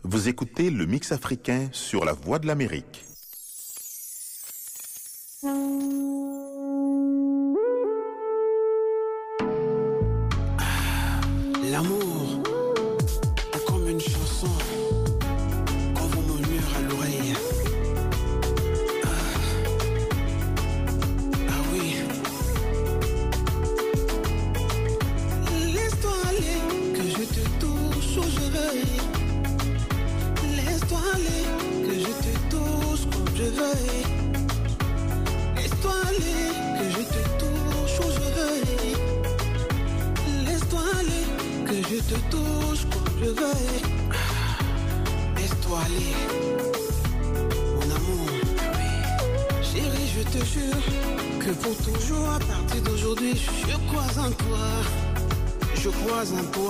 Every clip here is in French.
Vous écoutez le mix africain sur la Voix de l'Amérique. L'amour est comme une chanson qu'on vous murmure à l'oreille. Ah oui. Laisse-toi aller, que je te touche où je veuille. Laisse-toi aller, que je te touche comme je veuille. Laisse-toi aller, que je te touche où je veuille. Laisse-toi aller, que je te touche comme je veuille. Laisse-toi aller, mon amour. Chérie, je te jure que pour toujours, à partir d'aujourd'hui, je crois en toi. Je crois en toi.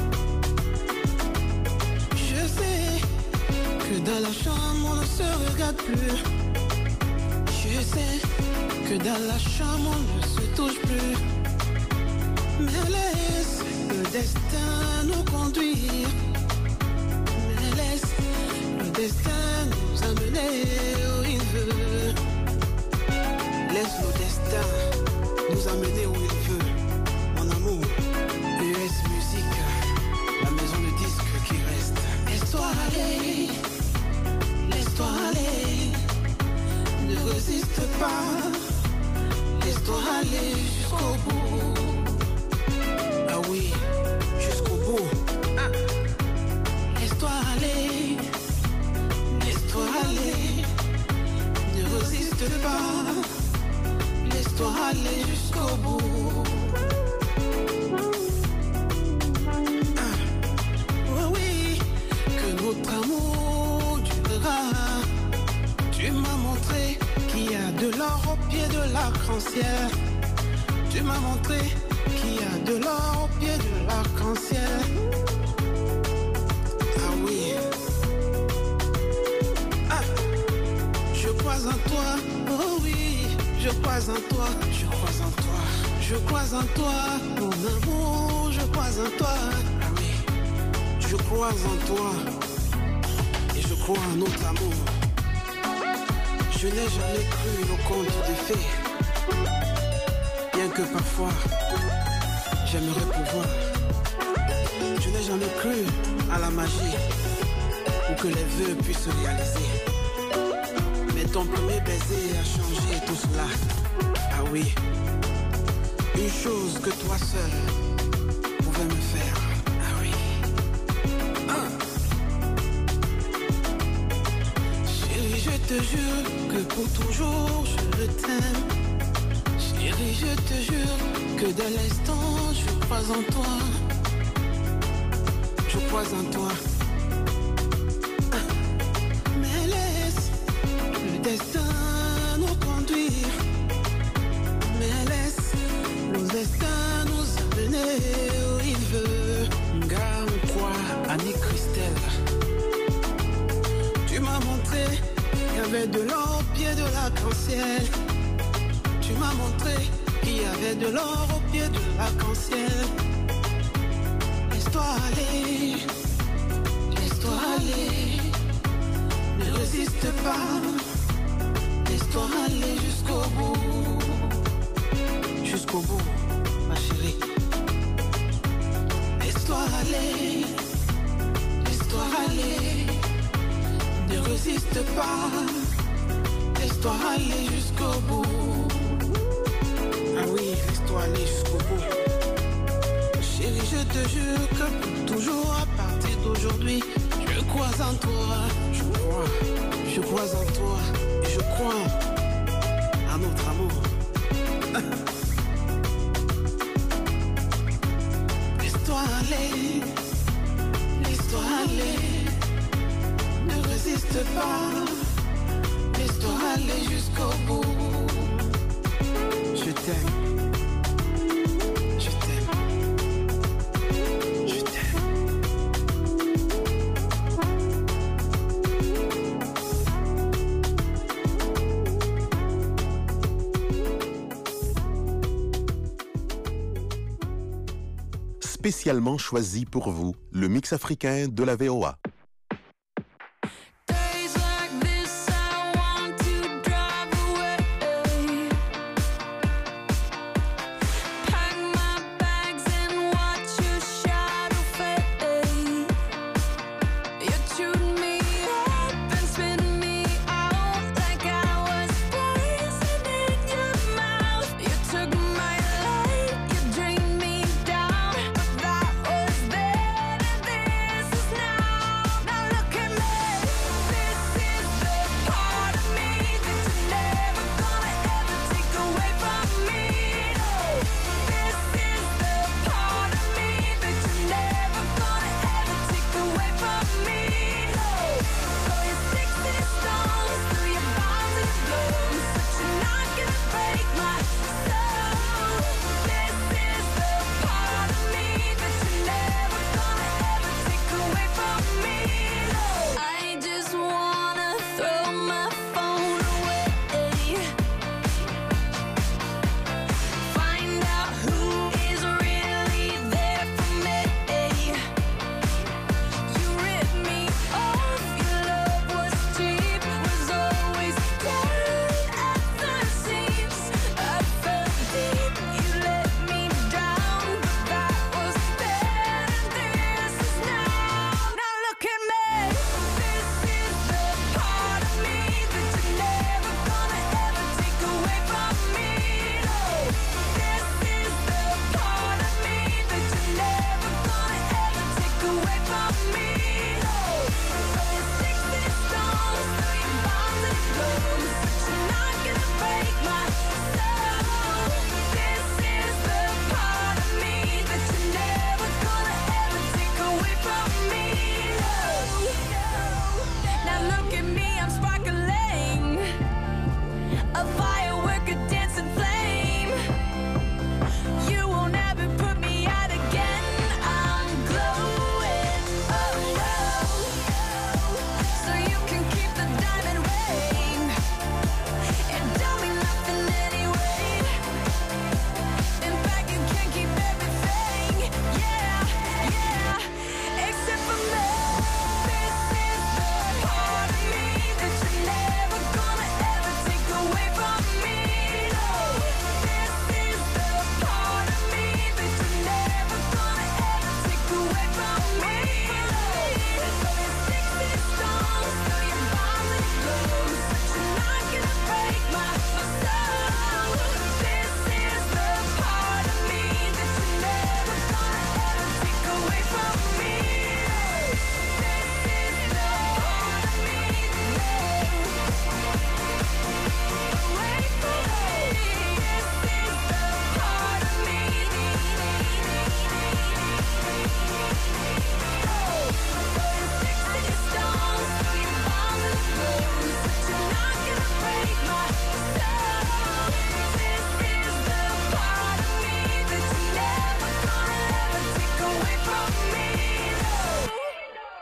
Je sais que dans la chambre, on ne se regarde plus. Je sais que dans la chambre, on ne se touche plus. Mais laisse le destin nous conduire. Mais laisse le destin nous amener où il veut. Laisse le destin nous amener où il veut. Mon amour, US Musique, la maison de disques qui reste. Laisse-toi aller, laisse-toi aller. Ne résiste pas, laisse-toi aller jusqu'au bout. Ah oui, jusqu'au bout. Laisse-toi aller, laisse-toi aller. Ne résiste pas, laisse-toi aller jusqu'au bout. Oh oui, que notre amour durera. Tu m'as montré qu'il y a de l'or au pied de l'arc-en-ciel. Tu m'as montré qu'il y a de l'or au pied de l'arc-en-ciel. Ah oui. Je crois en toi. Oh oui, je crois en toi. Je crois en toi. Je crois en toi, mon amour. Je crois en toi. Ah oui. Je crois en toi. Et je crois en notre amour. Je n'ai jamais cru au conte des fées. Bien que parfois j'aimerais pouvoir. Je n'ai jamais cru à la magie ou que les vœux puissent se réaliser. Mais ton premier baiser a changé tout cela. Ah oui, une chose que toi seul pouvais me faire. Ah oui. Chérie, je te jure que pour toujours je t'aime. Chérie, je te jure que dès l'instant je crois en toi. Je crois en toi. Mais laisse le destin nous conduire. Mais laisse le destin nous amener où il veut. Garde quoi, Annie Christelle. Tu m'as montré qu'il y avait de l'or au pied de l'arc-en-ciel. Tu m'as montré qu'il y avait de l'or au pied de l'arc-en-ciel. Laisse-toi aller, laisse-toi aller. Ne résiste pas, laisse-toi aller jusqu'au bout. Jusqu'au bout, ma chérie. Laisse-toi aller, laisse-toi aller. Ne résiste pas, laisse-toi aller jusqu'au bout. Ah oui, laisse-toi aller jusqu'au bout. Chérie, je te jure que pour toujours, à partir d'aujourd'hui, je crois en toi. Je crois en toi. Et je crois à notre amour. Laisse-toi aller, laisse-toi aller. Ne résiste pas, laisse-toi aller jusqu'au bout. Je t'aime. Je t'aime. Je t'aime. Spécialement choisi pour vous, le mix africain de la VOA.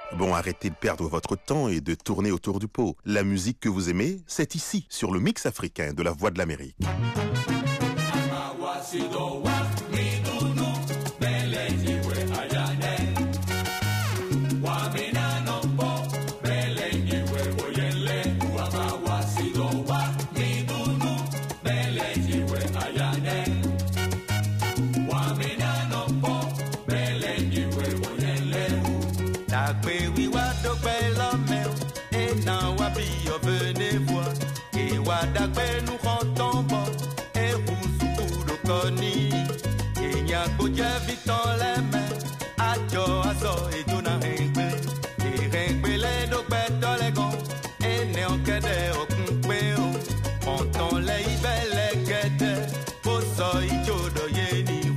Bon, arrêtez de perdre votre temps et de tourner autour du pot. La musique que vous aimez, c'est ici, sur le mix africain de la Voix de l'Amérique. Venez voir, et Wadakwe nous rendons bon, et Rousou de Koni, et Nyakodia vite en les mains, Adjo, Azo, et Dona Ringbe, et Ringbe les deux bêtes dans les gants, et Néankede au Kumpeo, Monton les Ibel les Guedes, Poso, Ijo de Yeni.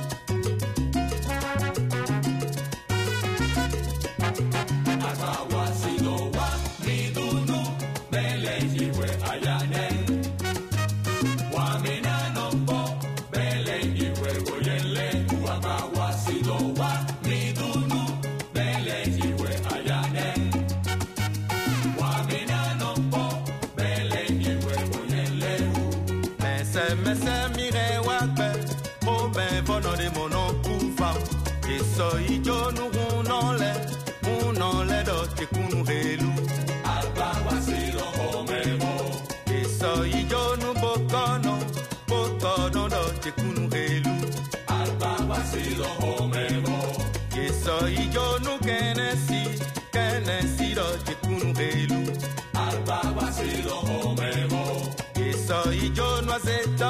Ijo nous on les dote kunu helu alba wasilo homemo eso ijo nous bokono dote kunu helu alba wasilo homemo eso ijo nous kenesi dote kunu helu alba wasilo homemo eso ijo nous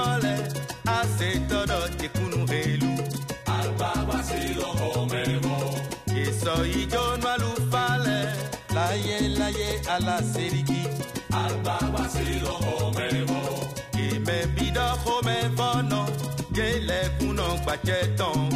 azeto dote kunu helu alba wasilo homemo eso ijo no alufale la ye ala seriki alba wasilo homemo ki me bido home bono ke le kuno gbacheton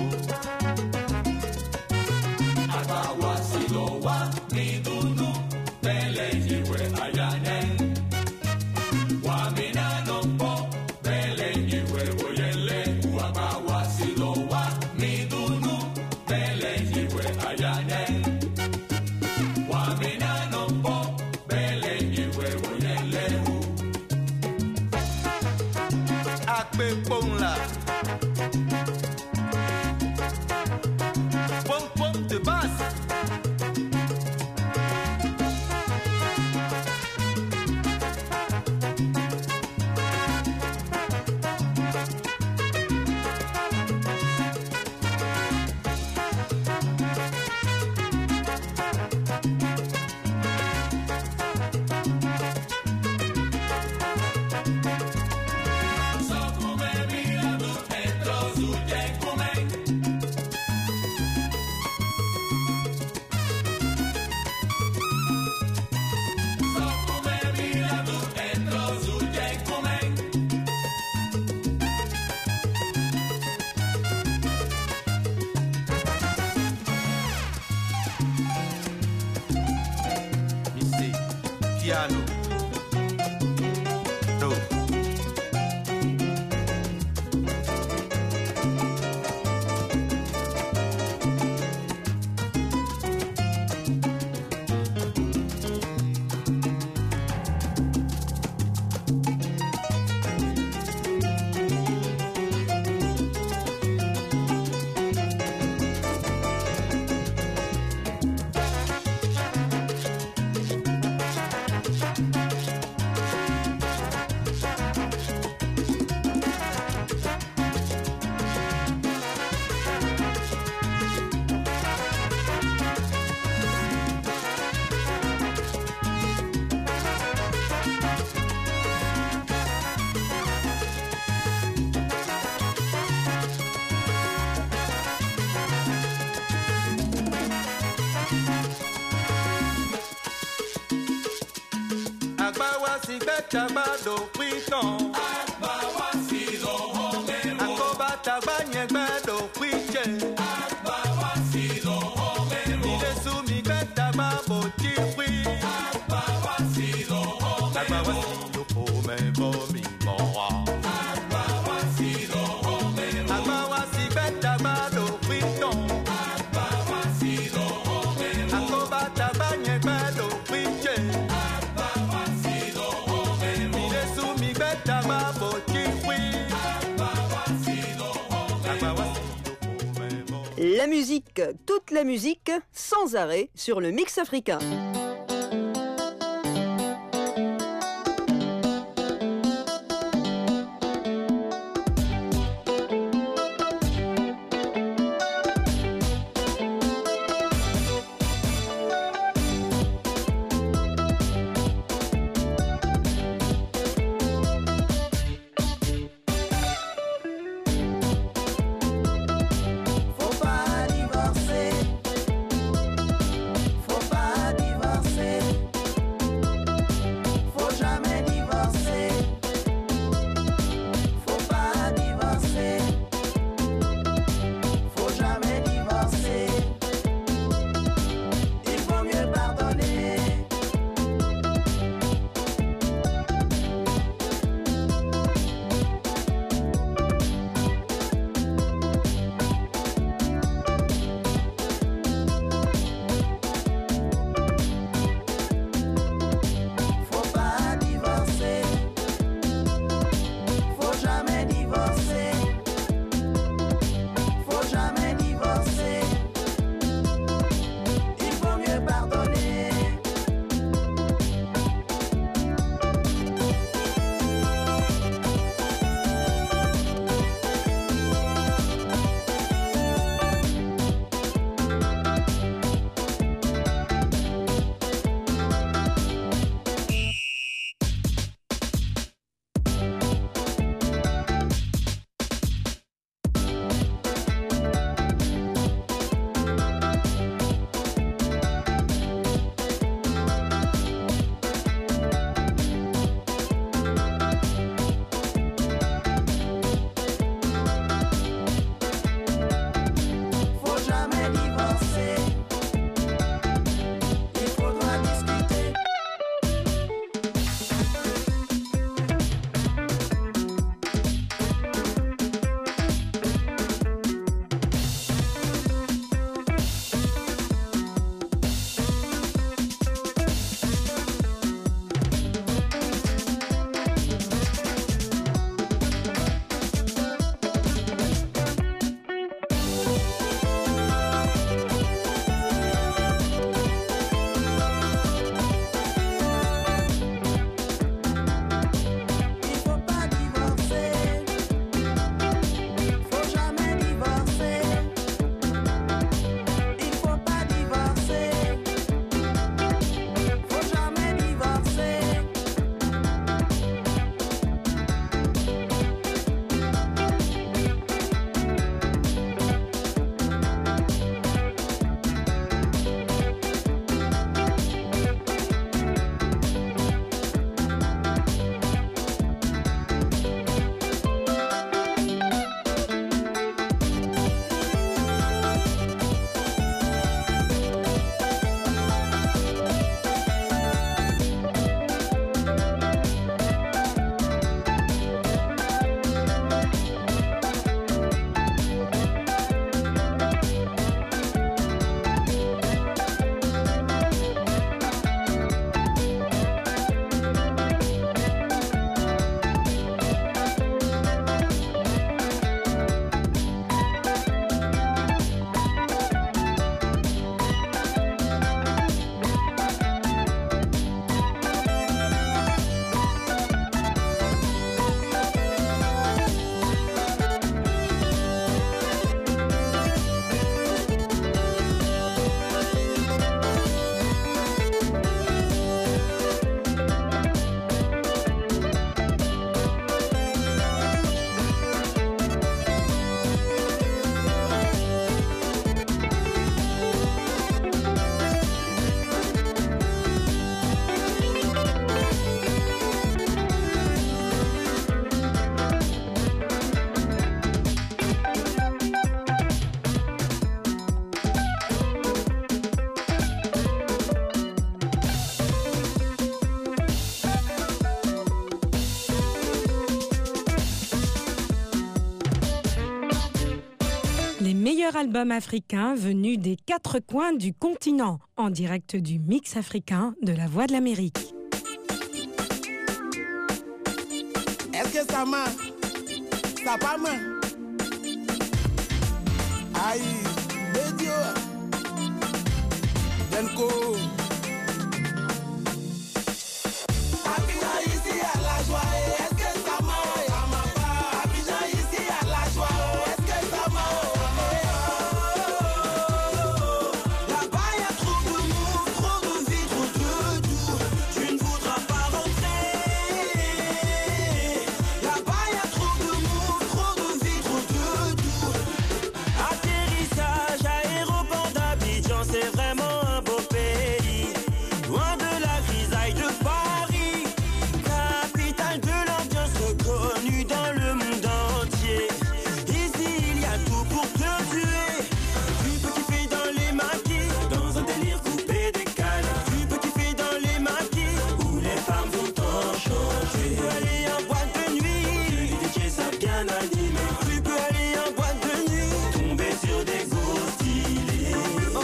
alba wasilo wa ni dunu bele jiwe ayane wa mina no po bele jiwe oyele wa ba wasilo wa ni dunu bele jiwe ayane wa mina no po bele jiwe oyele akpe ponla pom de basse. Piano. No. Tagbado piton agbawa si lo home mo akobata gbanye gbado piche agbawa si lo home mo Jesu mi gbetagba bo ti wi agbawa si lo home agbawa si lo home bo mi mo agbawa si lo home mo agbawa si gbetagbado piton agbawa si lo home mo akobata La musique, toute la musique, sans arrêt, sur le Mix africain. meilleur album africain venu des quatre coins du continent, en direct du Mix africain de la Voix de l'Amérique. Est-ce que ça marche? Ça pas marche? Aïe, radio. Denko. Abidjan ici à la joie, est-ce que ça m'a pas? Abidjan ici à la joie, est-ce que ça m'a? Là-bas y a trop de monde, trop de vie, trop de tout. Tu ne voudras pas rentrer. Là-bas y a trop de monde, trop de vie, trop de tout. Atterrissage aéroport d'Abidjan, c'est vraiment un beau pays. Loin de la grisaille de Paris, capitale de l'ambiance reconnue dans le monde entier. Ici il y a tout pour te tuer. Tu peux kiffer dans les maquis, dans un délire coupé décalé. Tu peux kiffer dans les maquis, où les femmes vont t'enchanter. Tu peux aller en boîte de nuit, les DJ savent bien animer. Tu peux aller en boîte de nuit, tomber sur des go stylés.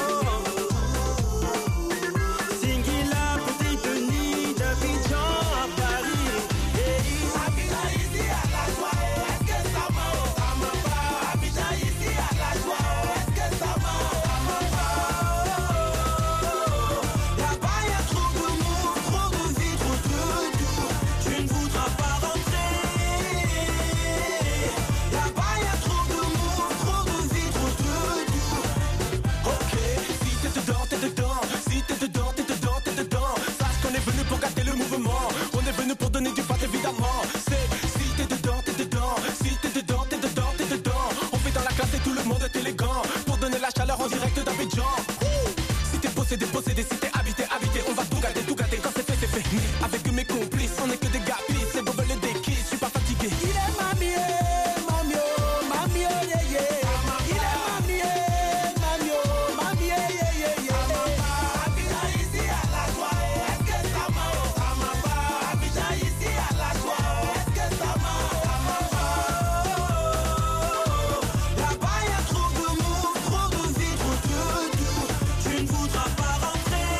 Singila, petite nuit d'Abidjan à Paris. Abidjan ici à la joie, est-ce que ça m'a pas? Abidjan ici à la joie, est-ce que ça m'a pas? Là-bas y a trop de monde, trop de vie, trop de tout. Tu ne voudras pas rentrer. Là-bas y a trop de monde, trop de vie, trop de tout. Ok, si t'es dedans, t'es dedans. Si t'es dedans, t'es dedans, t'es dedans. Sache qu'on est venu pour gâter le mouvement. On est venu pour donner du fat évidemment. C'est si t'es dedans, t'es dedans. Si t'es dedans, t'es dedans, t'es dedans. On fait dans la classe et tout le monde est élégant. Pour donner la chaleur en direct d'Abidjan. Si t'es possédé, possédé. Si t'es habité, habité. On va tout gâter, tout gâter. Quand c'est fait, c'est fait. Mais avec mes complices, on est que des gars pisses. Les bobbles des kisses, je suis pas fatigué. Il est mamie, mamio, mamio, yeah, yeah. Il est mamie, mamio, mamie, yeah, yeah, yeah. Abidjan ici à la joie, est-ce que ça m'a pas? Abidjan ici à la joie, est-ce que ça m'a pas? Là-bas y a trop de monde, trop de vie, trop de tout. Tu ne voudras pas rentrer.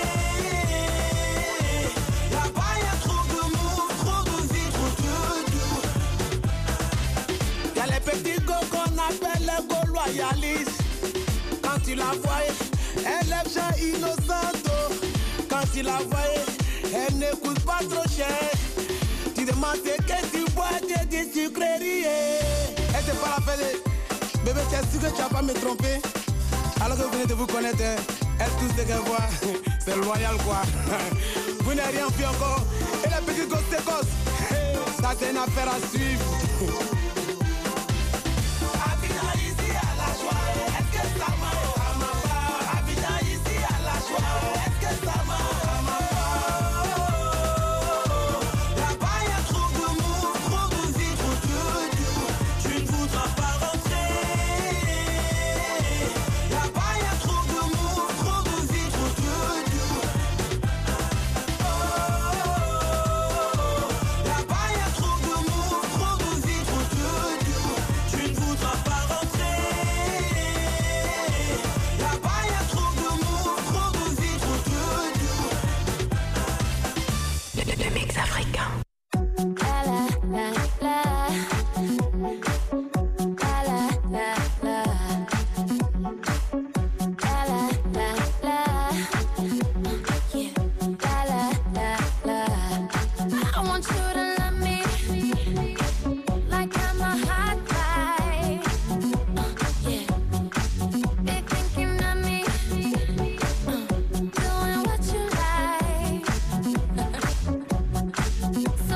Là-bas y a trop de monde, trop de vie, trop de tout. Y'a les petits go qu'on appelle les go loyalistes. Quand tu la vois, elle est gens innocente. Quand tu la vois, elle n'écoute pas trop cher. Tu demandes ce que tu bois, tu dis sucrerie. Elle te parle à faire. Bébé, tu es sûr que tu vas pas me tromper? Alors que vous venez de vous connaître, elle tout ce qu'elle voit, c'est loyal quoi. Vous n'avez rien fait encore. Et la petite gosse c'est gosse. Ça c'est une affaire à suivre. Abidjan ici à la joie, est-ce que ça m'a pas? Abidjan ici à la joie, est-ce que ça m'a pas? Là-bas y a trop de monde, trop de vie, trop de tout. Tu ne voudras pas rentrer. Là-bas y a trop de monde, trop de vie, trop de tout. Là-bas y a trop de monde, trop de vie, trop de tout. Tu ne voudras pas rentrer. Là-bas y a trop de monde, trop de vie, trop de tout. Le mix africain. I want you to love me like I'm a hot guy. Yeah, be thinking of me, doing what you like.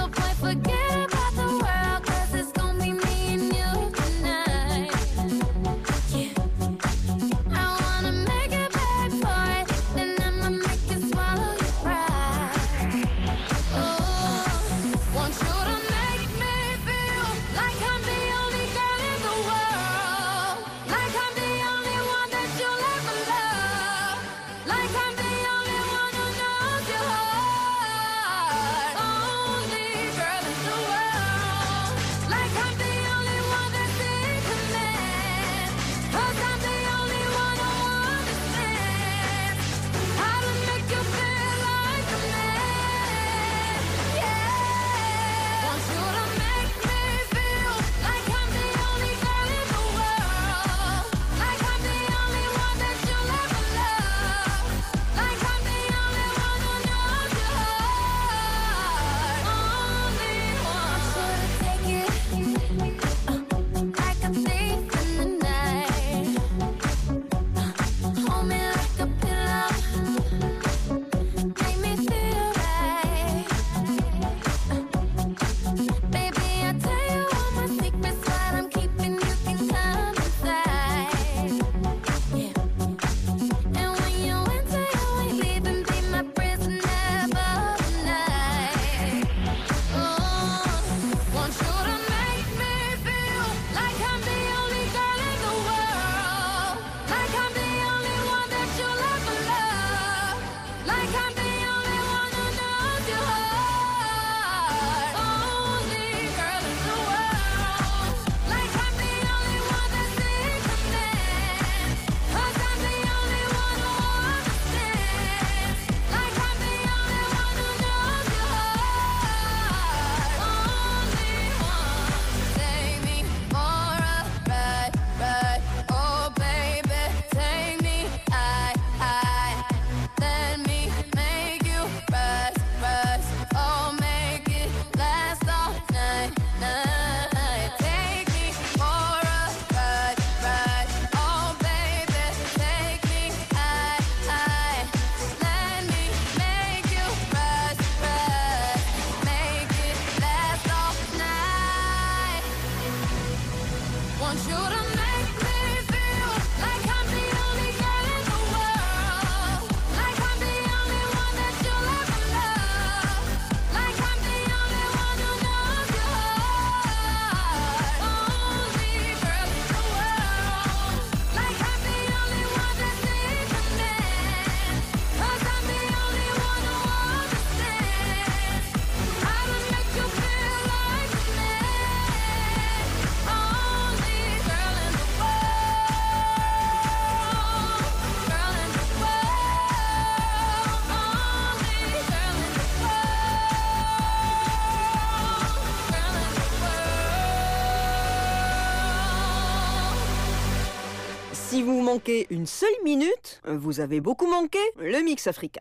manqué une seule minute, vous avez beaucoup manqué le mix africain.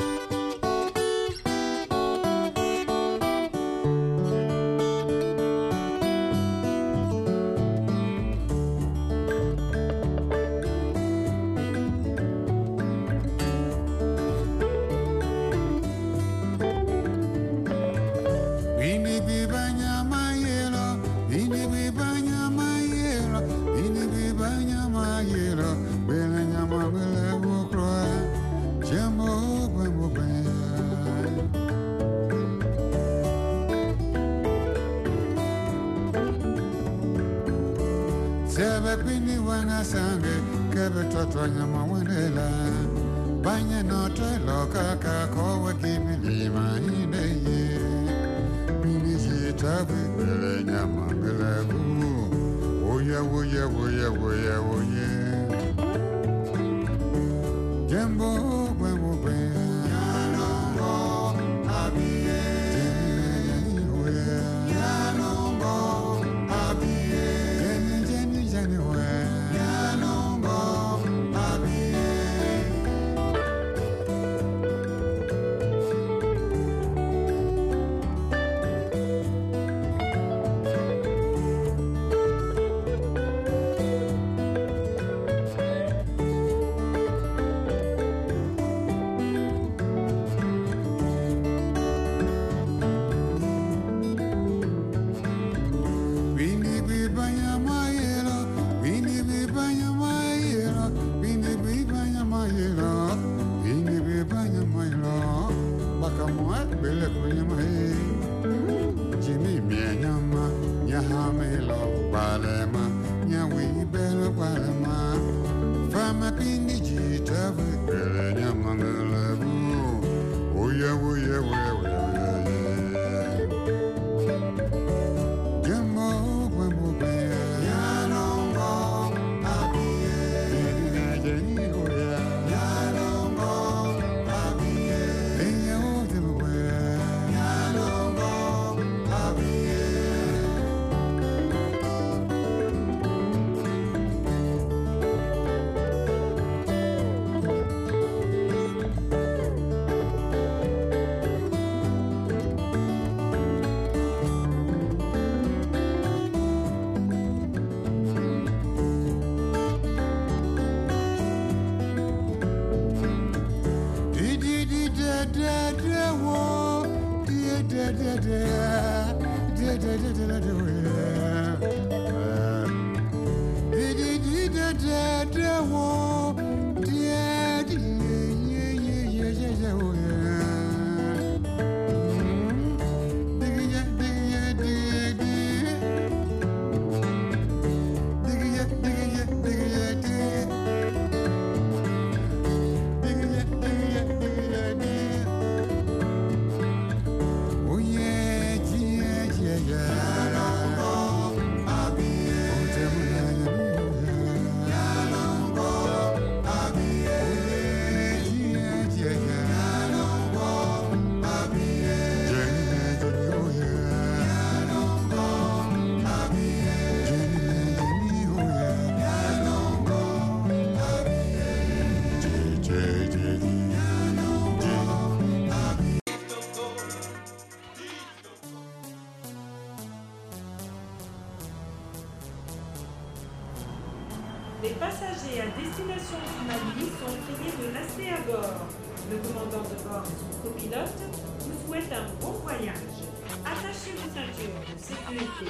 Les passagers à destination du Mali sont priés de rester à bord. Le commandant de bord et son copilote vous souhaitent un bon voyage. Attachez vos ceintures de sécurité.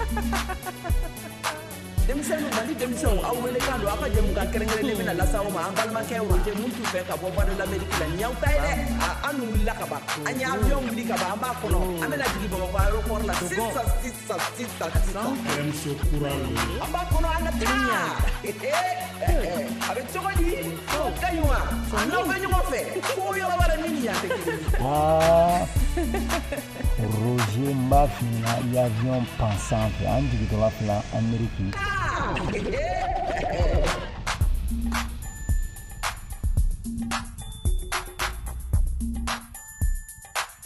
Denmisɛnninw Mali denmisɛnw aw wele kan don aw ka jɛmukan kɛrɛnkɛrɛnnen bɛna lase aw ma an balimakɛw ma mun t'u fɛ ka bɔ voie de l'Amérique la nin y'aw ta ye dɛ an dun wulila ka ban an ye avion wuli ka ban an b'a kɔnɔ an bɛna jigin Bamakɔ aéroport la sisan an b'a kɔnɔ an ka taa a bɛ cogo di o ka ɲi wa n'aw bɛ ɲɔgɔn fɛ fo yɔrɔ wɛrɛ min ni yan tɛ kelen Roger Mafina l'avion pensant an jigitɔla fila Amérique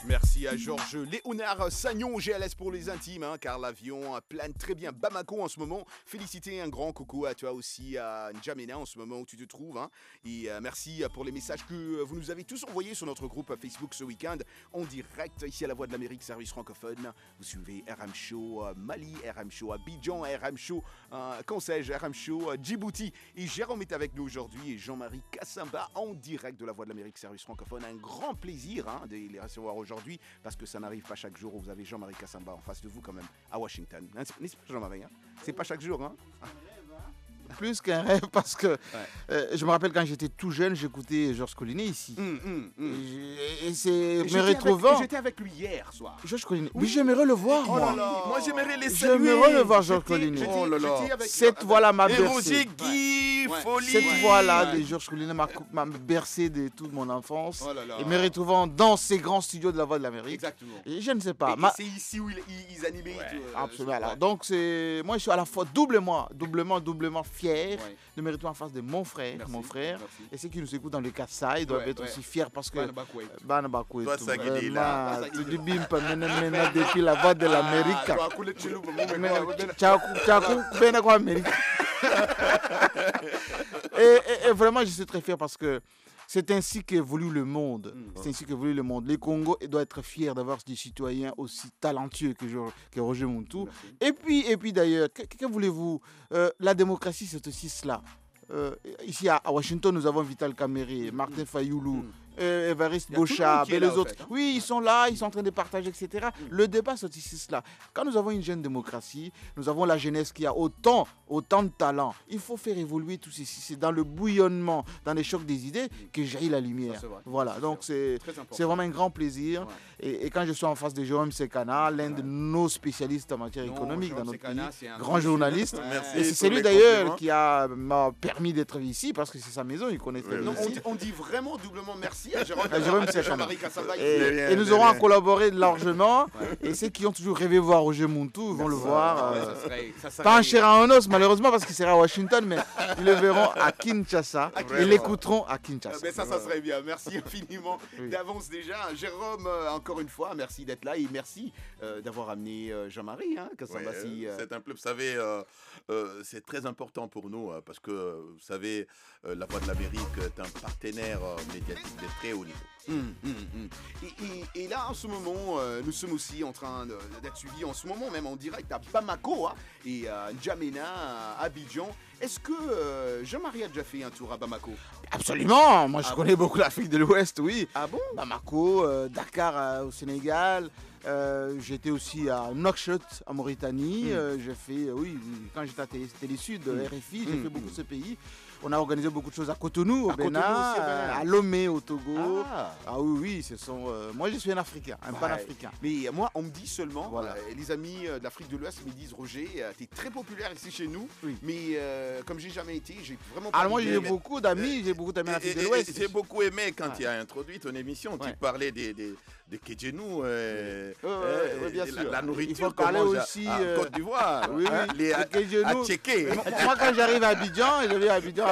Merci à Georges Léonard Sagnon, GLS pour les intimes, hein, car l'avion plane très bien Bamako en ce moment. Féliciter, un grand coucou à toi aussi, à N'Djamena en ce moment où tu te trouves. Hein. Et merci pour les messages que vous nous avez tous envoyés sur notre groupe Facebook ce week-end, en direct ici à la Voix de l'Amérique, service francophone. Vous suivez RM Show Mali, RM Show Abidjan, RM Show, quand sais-je, RM Show Djibouti. Et Jérôme est avec nous aujourd'hui et Jean-Marie Kassamba en direct de la Voix de l'Amérique, service francophone. Un grand plaisir de les recevoir aujourd'hui. Parce que ça n'arrive pas chaque jour où vous avez Jean-Marie Kassamba en face de vous quand même, à Washington. N'est-ce pas Jean-Marie, hein? C'est pas chaque jour, hein? Plus qu'un rêve, parce que je me rappelle quand j'étais tout jeune, j'écoutais Georges Collinet ici. Et c'est me retrouvant. J'étais avec lui hier soir. Georges Collinet. Oui, j'aimerais le voir. Oh là là. Moi, j'aimerais les saluer. J'aimerais le voir, Georges Collinet. Oh là là. Cette voix-là m'a bercé. Roger Guy, folie. Cette voix-là de Georges Collinet m'a bercé de toute mon enfance. Oh là là. Et me retrouvant dans ces grands studios de la Voix de l'Amérique. Exactement. Et je ne sais pas. C'est ici où ils animaient. Absolument. Alors, donc, moi, je suis à la fois doublement fier de me retrouver en face de mon frère. Merci. Et ceux qui nous écoutent dans le Kassai doivent être aussi fiers parce que Banabakoué, tu dis bim maintenant depuis la Voix de l'Amérique. Et vraiment, je suis très fier parce que c'est ainsi qu'évolue le monde. C'est ainsi qu'évolue le monde. Les Congos doivent être fiers d'avoir des citoyens aussi talentueux que Roger Muntu. Et puis d'ailleurs, que voulez-vous? La démocratie, c'est aussi cela. Ici à Washington, nous avons Vital Kamerhe, Martin Fayoulou, Évariste Bochab et les autres. Oui, ils sont là, ils sont en train de partager, etc. Le débat, c'est aussi cela. Quand nous avons une jeune démocratie, nous avons la jeunesse qui a autant de talent. Il faut faire évoluer tout ceci. C'est dans le bouillonnement, dans les chocs des idées que jaillit la lumière. Voilà, donc c'est vraiment un grand plaisir. Et quand je suis en face de Jérôme Sekana, l'un de nos spécialistes en matière économique dans notre pays, grand journaliste, et c'est lui d'ailleurs qui m'a permis d'être ici parce que c'est sa maison, il connaît très bien. On dit vraiment doublement merci à Jérôme Sekana. Et nous aurons à collaborer largement. Et ceux qui ont toujours rêvé voir Roger Muntu vont le voir. Pas en chair et en os, malheureusement, parce qu'il sera à Washington, mais ils le verront à Kinshasa et l'écouteront à Kinshasa. Mais ça serait bien. Merci infiniment d'avance déjà. Jérôme, encore une fois, merci d'être là et merci d'avoir amené Jean-Marie. C'est un peu, vous savez, c'est très important pour nous parce que, vous savez, la Voix de l'Amérique est un partenaire médiatique de très haut niveau. Et là, en ce moment, nous sommes aussi en train d'être suivis, en ce moment même en direct à Bamako et à N'Djamena, à Abidjan. Est-ce que Jean-Marie a déjà fait un tour à Bamako? Absolument. Moi, je connais beaucoup l'Afrique de l'Ouest, oui. Ah bon? Bamako, Dakar au Sénégal. J'étais aussi à Nouakchott, en Mauritanie. J'ai fait, quand j'étais à Télé Sud, RFI, j'ai fait beaucoup de ce pays. On a organisé beaucoup de choses à Cotonou, au Bénin, à Lomé, au Togo. Ah oui, ce sont. Moi, je suis un Africain, un panafricain. Mais moi, on me dit seulement, les amis de l'Afrique de l'Ouest me disent, Roger, tu es très populaire ici chez nous, mais comme j'ai jamais été, j'ai vraiment pas. Alors moi, j'ai beaucoup d'amis, en Afrique de l'Ouest. J'ai beaucoup aimé quand tu as introduit ton émission, tu parlais de Kedjenou, bien sûr. la nourriture. Il faut parler aussi en Côte d'Ivoire, à Tchéké. Moi, quand j'arrive à Abidjan,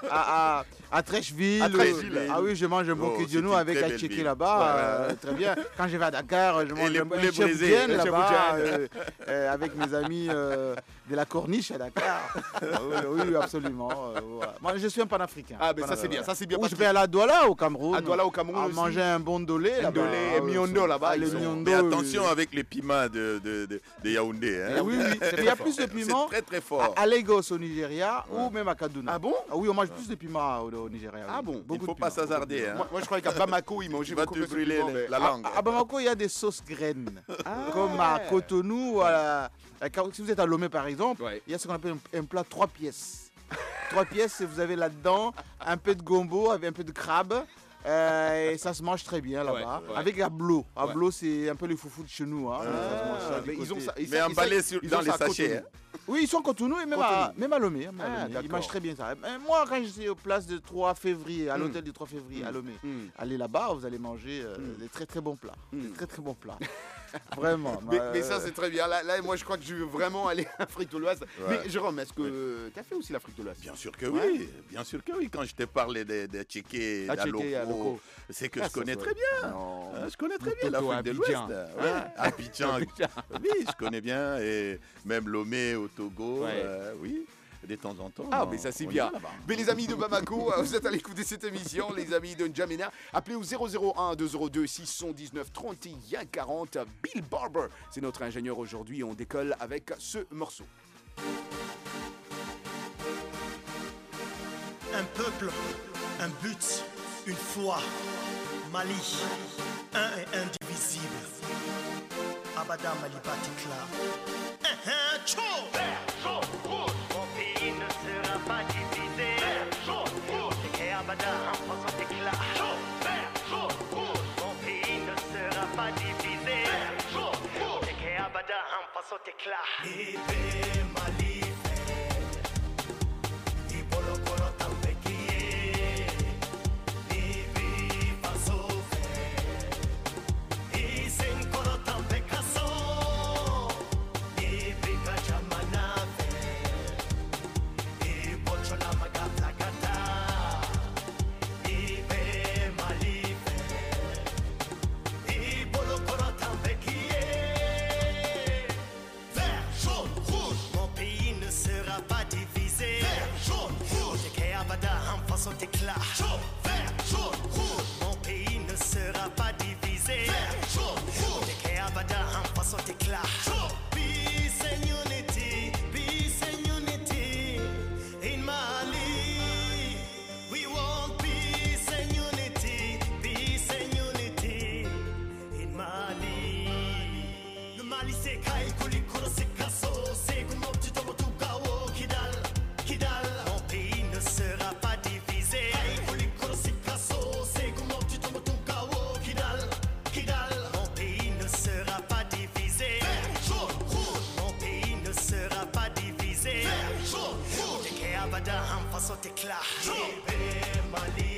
à Trècheville. Ah oui, je mange un bon Kedjenou avec la Tchéké là-bas. Très bien. Quand je vais à Dakar, je mange un chef là-bas avec mes amis de la Corniche à Dakar. Oui, absolument. Moi, je suis un panafricain. Ah, ben ça c'est bien. Ou je vais à la Douala au Cameroun. À manger un bon dolé là-bas. Miondo là-bas. Mais attention avec les piments de Yaoundé. Oui. Il y a plus de piments. C'est très très fort. À Lagos au Nigeria ou même à Kaduna. Ah bon? Oui, on mange plus de piments au Nigeria. Ah bon? Il ne faut pas s'hasarder. Moi je croyais qu'à Bamako ils mangeaient beaucoup de brûler la langue. À Bamako il y a des sauces graines. Comme à Cotonou, si vous êtes à Lomé par exemple, il y a ce qu'on appelle un plat 3 pièces. 3 pièces, vous avez là-dedans un peu de gombo avec un peu de crabe. Et ça se mange très bien là-bas. Avec ablo. Ablo, c'est un peu le foufou de chez nous. Mais emballé dans les sachets. Oui, ils sont Cotonou et même à Lomé. Ils mangent très bien ça. Moi, quand j'étais au place de 3 février, à l'hôtel du 3 février à Lomé, allez là-bas, vous allez manger des très très bons plats. Des très très bons plats. Vraiment. Mais ça, c'est très bien. Là, moi, je crois que je veux vraiment aller en Afrique de l'Ouest. Ouais. Mais Jérôme, est-ce que tu as fait aussi l'Afrique de l'Ouest? Bien sûr que oui, bien sûr que oui. Quand je t'ai parlé des Tchéqués, d'Aloko, c'est que je connais très bien. Je connais très bien l'Afrique de l'Ouest. Abidjan. Oui, je connais bien. Et même Lomé au Togo, oui. De temps en temps. Ah, mais ça c'est bien. Mais les amis de Bamako, vous êtes à l'écoute de cette émission, les amis de N'Djamena. Appelez au 001 202 619 31 40. Bill Barber, c'est notre ingénieur aujourd'hui. On décolle avec ce morceau. Un peuple, un but, une foi. Mali, un et indivisible. Abada Mali Batikla. Mon pays ne sera pas divisé. Et Abada en faisant éclat. Mon pays ne sera pas divisé. Et Abada en faisant éclat. Mali. Façon d'éclat. Vert, jaune, rouge. Mon pays ne sera pas divisé. Vert, jaune, rouge. Et Abada en façon d'éclat. Peace and unity, peace and unity in Mali. We want peace and unity in Mali. Le Mali c'est Kai Kuli Kuro c'est Kasso, c'est comme tu tombes tout Gao Kidal. Mon pays ne sera pas divisé. Mon pays ne sera pas divisé. Mon pays ne sera pas divisé. Et Abada en façon d'éclat. Mali.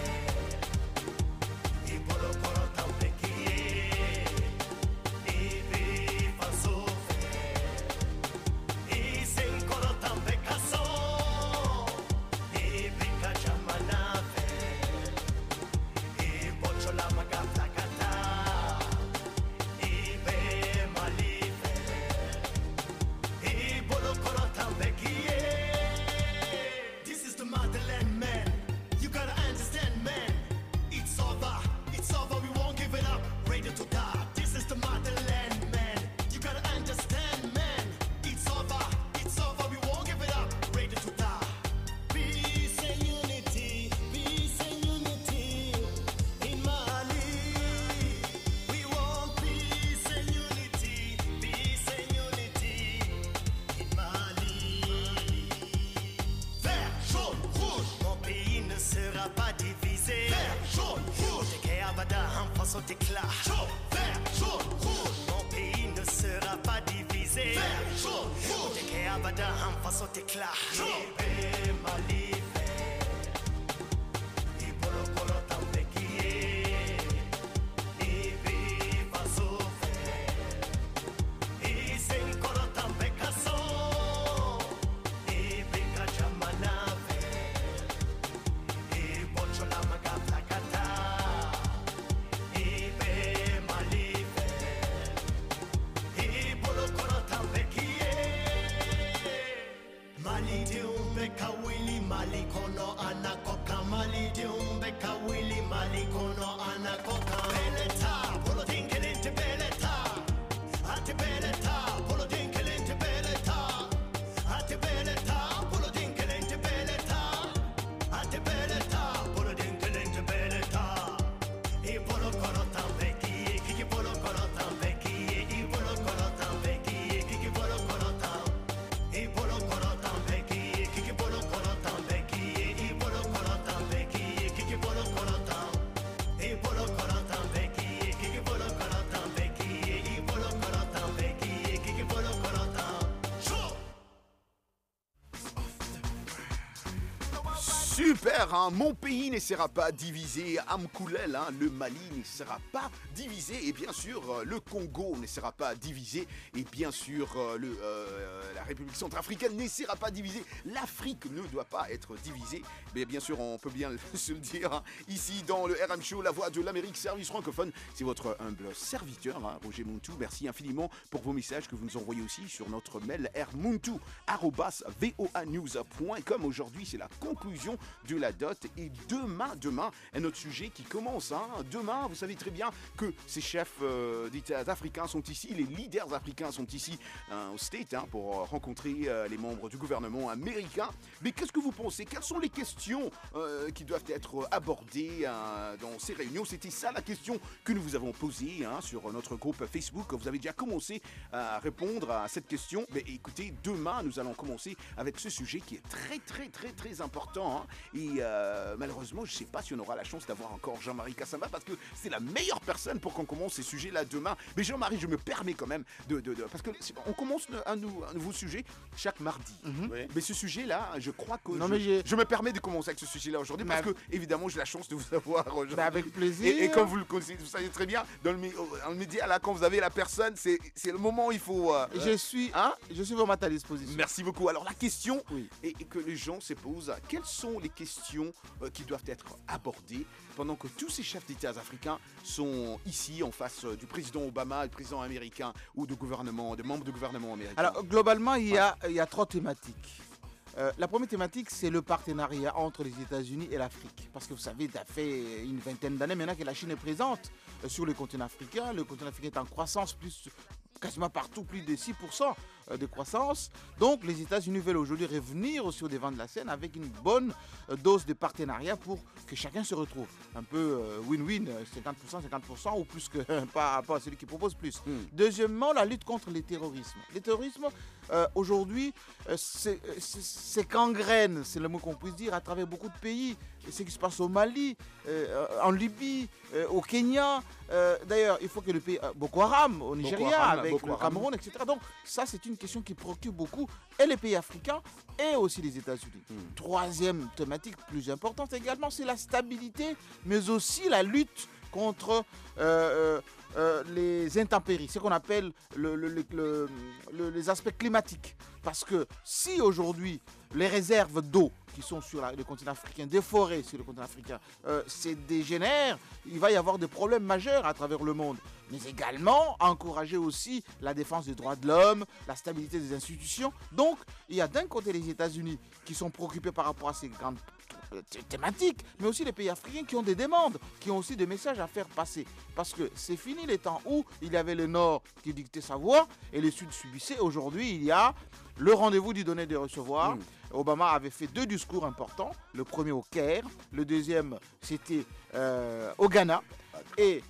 This is the motherland, man. You gotta understand, man. It's over, we won't give it up. Ready to die. This is the motherland, man. You gotta understand, man. It's over, we won't give it up. Ready to die. Peace and unity in Mali. We want peace and unity in Mali. Vert, jaune, rouge. Mon pays ne sera pas divisé. Vert, jaune, rouge. Et Abada en façon d'éclat. Vert, jaune, rouge. Mon pays ne sera pas divisé. Vert, jaune, rouge. Et Abada en façon d'éclat. Mali. Mali Super, hein. Mon pays ne sera pas divisé. Amkoulel, hein. Le Mali ne sera pas divisé. Et bien sûr, le Congo ne sera pas divisé. Et bien sûr, la République centrafricaine ne sera pas divisée. L'Afrique ne doit pas être divisée. Mais bien sûr, on peut bien se le dire. Hein. Ici, dans le RM Show, la voix de l'Amérique, service francophone, c'est votre humble serviteur, hein, Roger Muntu. Merci infiniment pour vos messages que vous nous envoyez aussi sur notre mail rmuntu@voanews.com. Aujourd'hui, c'est la conclusion de la dot. Et demain est notre sujet qui commence. Hein. Demain, vous savez très bien que ces chefs d'État africains sont ici, les leaders africains sont ici au State pour rencontrer les membres du gouvernement américain. Mais qu'est-ce que vous pensez? Quelles sont les questions qui doivent être abordées dans ces réunions? C'était ça la question que nous vous avons posée sur notre groupe Facebook. Vous avez déjà commencé à répondre à cette question. Mais écoutez, demain, nous allons commencer avec ce sujet qui est très, très, très, très important. Hein. Et malheureusement, je ne sais pas si on aura la chance d'avoir encore Jean-Marie Kassamba parce que c'est la meilleure personne pour qu'on commence ces sujets-là demain. Mais Jean-Marie, je me permets quand même parce qu'on commence un nouveau sujet chaque mardi. Oui. Mais ce sujet-là, je crois que je me permets de commencer avec ce sujet-là aujourd'hui parce que, évidemment, j'ai la chance de vous avoir aujourd'hui. Avec plaisir. Et comme vous le connaissez, vous savez très bien, dans le média, là, quand vous avez la personne, c'est le moment où il faut... je suis vraiment à ta disposition. Merci beaucoup. Alors, la question et que les gens se posent, quelles sont les questions qui doivent être abordées pendant que tous ces chefs d'État africains sont ici en face du président Obama, du président américain ou des membres du gouvernement américain? Alors, globalement, il y a 3 thématiques. La première thématique, c'est le partenariat entre les États-Unis et l'Afrique. Parce que vous savez, ça fait une vingtaine d'années maintenant que la Chine est présente sur le continent africain. Le continent africain est en croissance quasiment partout, plus de 6% de croissance. Donc les États-Unis veulent aujourd'hui revenir aussi au devant de la scène avec une bonne dose de partenariat pour que chacun se retrouve. Un peu win-win, 50% ou plus que par rapport à celui qui propose plus. Deuxièmement, la lutte contre le terrorisme. Le terrorisme, aujourd'hui, c'est qu'engraine, c'est le mot qu'on puisse dire, à travers beaucoup de pays. Ce qui se passe au Mali, en Libye, au Kenya. D'ailleurs, il faut que le pays... Boko Haram, au Nigeria, avec le Cameroun, etc. Donc, ça, c'est une question qui préoccupe beaucoup et les pays africains et aussi les États-Unis. Troisième thématique plus importante également, c'est la stabilité, mais aussi la lutte contre les intempéries, ce qu'on appelle les aspects climatiques. Parce que si aujourd'hui, les réserves d'eau qui sont sur le continent africain, des forêts sur le continent africain, se dégénèrent, il va y avoir des problèmes majeurs à travers le monde. Mais également encourager aussi la défense des droits de l'homme, la stabilité des institutions. Donc, il y a d'un côté les États-Unis qui sont préoccupés par rapport à ces grandes thématiques, mais aussi les pays africains qui ont des demandes, qui ont aussi des messages à faire passer. Parce que c'est fini les temps où il y avait le Nord qui dictait sa voix et le Sud subissait. Aujourd'hui, il y a le rendez-vous du donner et de recevoir. Obama avait fait 2 discours importants. Le premier au Caire, le deuxième c'était au Ghana. Et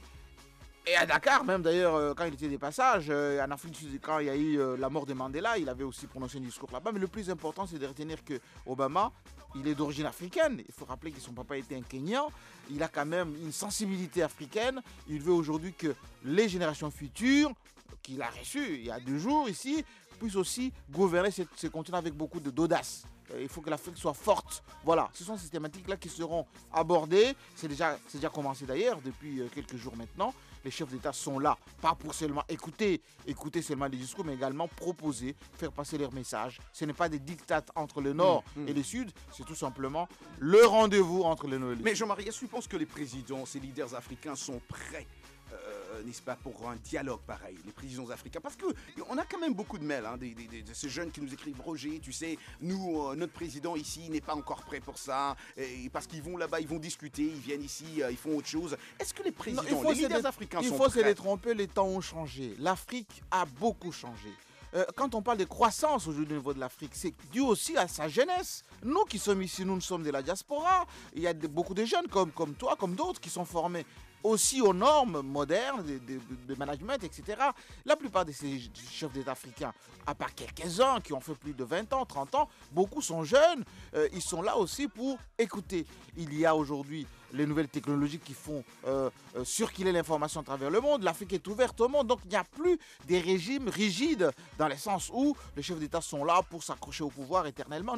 à Dakar, même d'ailleurs, quand il était des passages, en Afrique du Sud, quand il y a eu la mort de Mandela, il avait aussi prononcé un discours là-bas. Mais le plus important, c'est de retenir que Obama, il est d'origine africaine. Il faut rappeler que son papa était un Kenyan. Il a quand même une sensibilité africaine. Il veut aujourd'hui que les générations futures, qu'il a reçues il y a 2 jours ici, puissent aussi gouverner ce continent avec beaucoup d'audace. Il faut que l'Afrique soit forte. Voilà, ce sont ces thématiques-là qui seront abordées. C'est déjà commencé d'ailleurs depuis quelques jours maintenant. Les chefs d'État sont là, pas pour seulement écouter seulement les discours, mais également proposer, faire passer leurs messages. Ce n'est pas des diktats entre le Nord et le Sud, c'est tout simplement le rendez-vous entre le Nord et le Sud. Mais Jean-Marie, est-ce que tu penses que les présidents, ces leaders africains sont prêts n'est-ce pas, pour un dialogue pareil, les présidents africains? Parce qu'on a quand même beaucoup de mails, de ces jeunes qui nous écrivent: Roger, tu sais, nous, notre président ici n'est pas encore prêt pour ça, et parce qu'ils vont là-bas, ils vont discuter, ils viennent ici, ils font autre chose. Est-ce que les présidents, les leaders africains sont prêts? Il faut se les tromper, les temps ont changé. L'Afrique a beaucoup changé. Quand on parle de croissance aujourd'hui au niveau de l'Afrique, c'est dû aussi à sa jeunesse. Nous qui sommes ici, nous sommes de la diaspora. Il y a beaucoup de jeunes comme toi, comme d'autres, qui sont formés aussi aux normes modernes de management, etc. La plupart de ces chefs d'État africains, à part quelques-uns qui ont fait plus de 20 ans, 30 ans, beaucoup sont jeunes. Ils sont là aussi pour écouter. Il y a aujourd'hui les nouvelles technologies qui font circuler l'information à travers le monde. L'Afrique est ouverte au monde, donc il n'y a plus des régimes rigides dans le sens où les chefs d'État sont là pour s'accrocher au pouvoir éternellement. Non,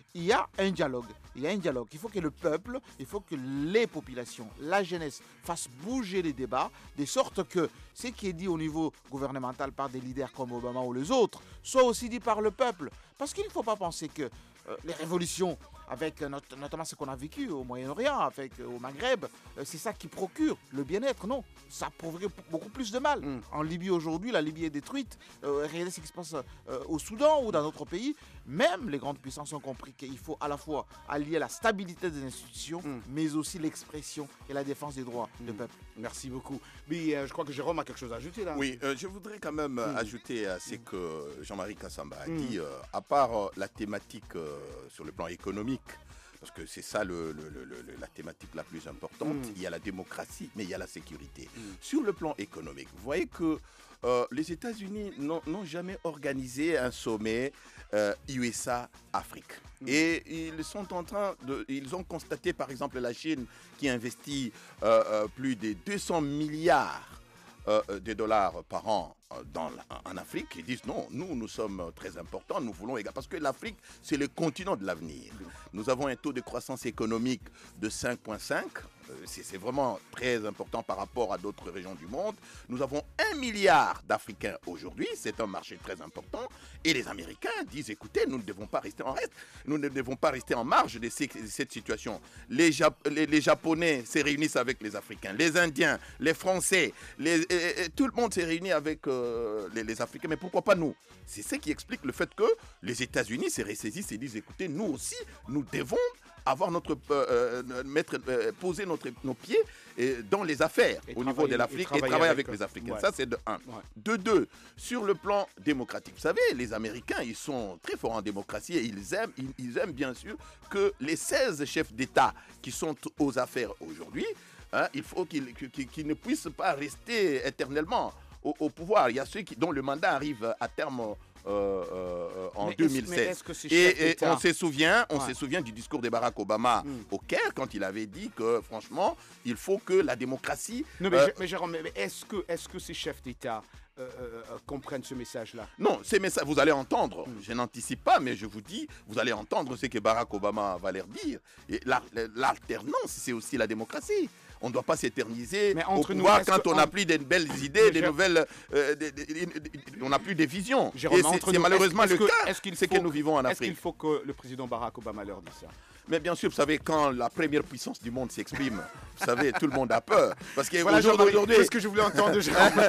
il y a un dialogue. Il y a un dialogue. Il faut que le peuple, il faut que les populations, la jeunesse fassent bouger les débats, de sorte que ce qui est dit au niveau gouvernemental par des leaders comme Obama ou les autres, soit aussi dit par le peuple. Parce qu'il ne faut pas penser que les révolutions, avec notamment ce qu'on a vécu au Moyen-Orient, au Maghreb, c'est ça qui procure le bien-être. Non, ça provoque beaucoup plus de mal. En Libye aujourd'hui, la Libye est détruite. Regardez ce qui se passe au Soudan ou dans d'autres pays. Même les grandes puissances ont compris qu'il faut à la fois allier la stabilité des institutions, mais aussi l'expression et la défense des droits du peuple. Merci beaucoup. Mais je crois que Jérôme a quelque chose à ajouter là. Oui, je voudrais quand même ajouter à ce que Jean-Marie Kassamba a dit, à part la thématique sur le plan économique, parce que c'est ça la thématique la plus importante. Il y a la démocratie, mais il y a la sécurité. Sur le plan économique, vous voyez que les États-Unis n'ont jamais organisé un sommet USA-Afrique. Et ils ont constaté, par exemple, la Chine qui investit plus de 200 milliards de dollars par an en Afrique. Ils disent non, nous sommes très importants, nous voulons parce que l'Afrique, c'est le continent de l'avenir. Nous avons un taux de croissance économique de 5,5. C'est vraiment très important par rapport à d'autres régions du monde. Nous avons 1 milliard d'Africains aujourd'hui, c'est un marché très important. Et les Américains disent, écoutez, nous ne devons pas rester en reste, nous ne devons pas rester en marge de cette situation. Les Japonais se réunissent avec les Africains, les Indiens, les Français, tout le monde s'est réuni avec les Africains, mais pourquoi pas nous? C'est ce qui explique le fait que les États-Unis se ressaisissent et disent, écoutez, nous aussi, nous devons avoir poser nos pieds dans les affaires au niveau de l'Afrique et travailler avec les Africains. Ouais. Ça, c'est de 1. Ouais. De 2, sur le plan démocratique, vous savez, les Américains, ils sont très forts en démocratie et ils aiment bien sûr que les 16 chefs d'État qui sont aux affaires aujourd'hui, il faut qu'ils ne puissent pas rester éternellement au pouvoir. Il y a ceux dont le mandat arrive à terme en 2016. Et on se souvient du discours de Barack Obama au Caire quand il avait dit que franchement, il faut que la démocratie... Non, mais Jérôme, est-ce que ces chefs d'État comprennent ce message-là? Non, ces messages, vous allez entendre, je n'anticipe pas, mais je vous dis, vous allez entendre ce que Barack Obama va leur dire. Et l'alternance, c'est aussi la démocratie. On ne doit pas s'éterniser au pouvoir quand on n'a plus de belles idées, des nouvelles... on n'a plus de visions. Jérôme, et c'est malheureusement le cas, c'est que nous vivons en Afrique. Est-ce qu'il faut que le président Barack Obama leur dise ça? Mais bien sûr, vous savez, quand la première puissance du monde s'exprime, vous savez, tout le monde a peur. Parce que voilà, aujourd'hui, c'est ce que je voulais entendre, Jérôme.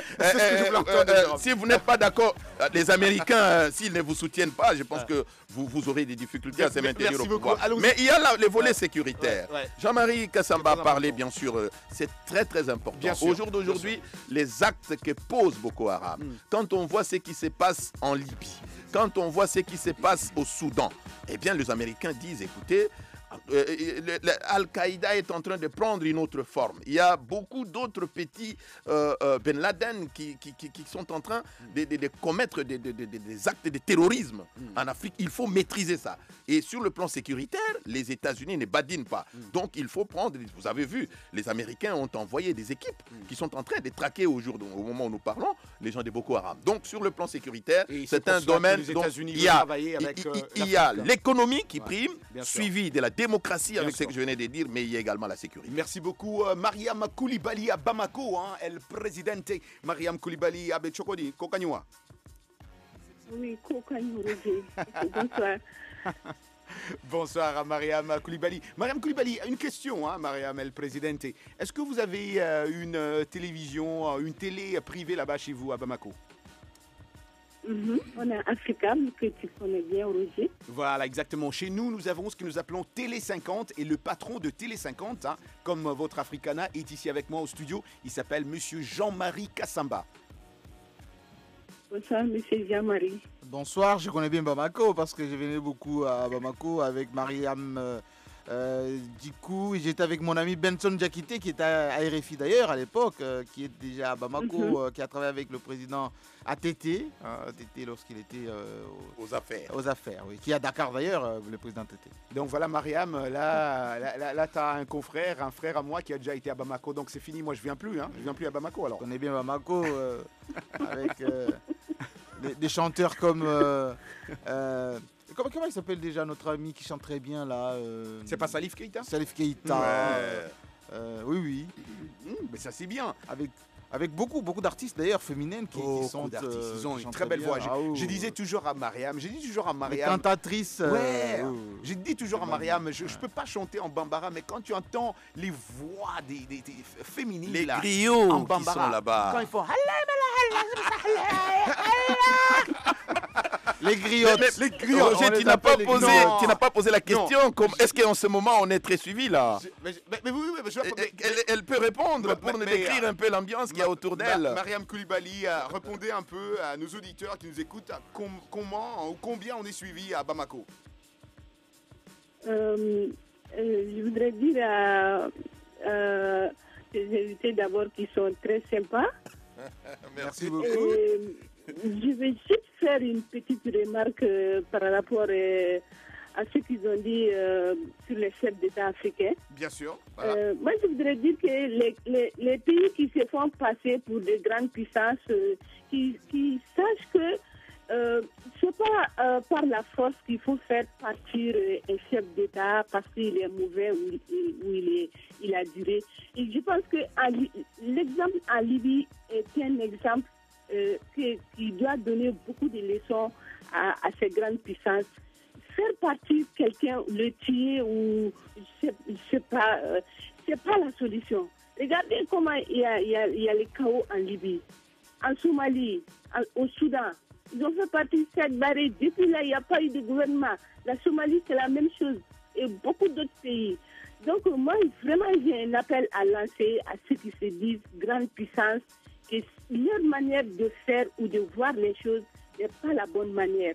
Si vous n'êtes pas d'accord, les Américains, s'ils ne vous soutiennent pas, je pense que vous aurez des difficultés à se maintenir au pouvoir. Mais il y a les volets sécuritaires. Jean-Marie Kassamba a parlé, bien sûr, c'est très très important. Au jour d'aujourd'hui, les actes que pose Boko Haram, quand on voit ce qui se passe en Libye, quand on voit ce qui se passe au Soudan, eh bien les Américains disent, écoutez, Al-Qaïda est en train de prendre une autre forme. Il y a beaucoup d'autres petits Ben Laden qui sont en train de commettre des actes de terrorisme en Afrique. Il faut maîtriser ça. Et sur le plan sécuritaire, les États-Unis ne badinent pas. Donc il faut prendre, vous avez vu, les Américains ont envoyé des équipes qui sont en train de traquer au moment où nous parlons les gens de Boko Haram. Donc sur le plan sécuritaire, c'est un domaine dont il y a l'économie qui prime, suivi de la démocratie avec ce que je venais de dire, mais il y a également la sécurité. Merci beaucoup Mariam Koulibaly à Bamako, El Presidente. Mariam Koulibaly à Betchokodi, Kokanywa. Oui, Kokanywa, Roger. Bonsoir. Bonsoir à Mariam Koulibaly. Mariam Koulibaly, une question, Mariam El Presidente. Est-ce que vous avez une télévision, une télé privée là-bas chez vous à Bamako? On a Africa, que tu connais bien, Roger. Voilà, exactement. Chez nous, nous avons ce que nous appelons Télé 50 et le patron de Télé 50, comme votre Africana, est ici avec moi au studio. Il s'appelle Monsieur Jean-Marie Kassamba. Bonsoir, Monsieur Jean-Marie. Bonsoir, je connais bien Bamako parce que je venais beaucoup à Bamako avec Mariam Dikou. J'étais avec mon ami Benson Diakité qui était à RFI d'ailleurs à l'époque, qui est déjà à Bamako, qui a travaillé avec le président ATT, lorsqu'il était aux affaires. Aux affaires, oui. Qui est à Dakar d'ailleurs, le président ATT. Donc voilà Mariam, là tu as un confrère, un frère à moi qui a déjà été à Bamako, donc c'est fini, moi je viens plus à Bamako alors. Je connais bien Bamako avec des chanteurs comme Comment il s'appelle déjà notre ami qui chante très bien là C'est pas Salif Keita? Salif Keita. Ouais. Oui. Mais ça c'est bien. Avec beaucoup d'artistes d'ailleurs féminines qui sont ils ont une très belle voix. Je disais toujours à Mariam, cantatrice. Je dis toujours à Mariam, je peux pas chanter en bambara, mais quand tu entends les voix des féminines, les griots en bambara, qui sont là-bas, quand il faut les griottes. Roger, tu n'as pas posé la question. Est-ce qu'en ce moment on est très suivi là? Elle peut répondre pour nous décrire un peu l'ambiance qu'il y a autour d'elle. Mariam Koulibaly, répondez un peu à nos auditeurs qui nous écoutent comment ou combien on est suivi à Bamako. Je voudrais dire à les invités d'abord qui sont très sympas. Merci beaucoup. Je vais juste faire une petite remarque par rapport à ce qu'ils ont dit sur les chefs d'État africains. Bien sûr. Voilà. Moi, je voudrais dire que les pays qui se font passer pour de grandes puissances, qui sachent que c'est pas par la force qu'il faut faire partir un chef d'État parce qu'il est mauvais ou il a duré. Et je pense que l'exemple en Libye est un exemple qui doit donner beaucoup de leçons à ces grandes puissances. Faire partir quelqu'un, le tuer ou je sais pas, c'est pas la solution. Regardez comment il y a les chaos en Libye, en Somalie, au Soudan. Ils ont fait partir cette barrière. Depuis là, il n'y a pas eu de gouvernement. La Somalie, c'est la même chose. Et beaucoup d'autres pays. Donc, moi, vraiment, j'ai un appel à lancer à ceux qui se disent grandes puissances, que leur manière de faire ou de voir les choses n'est pas la bonne manière.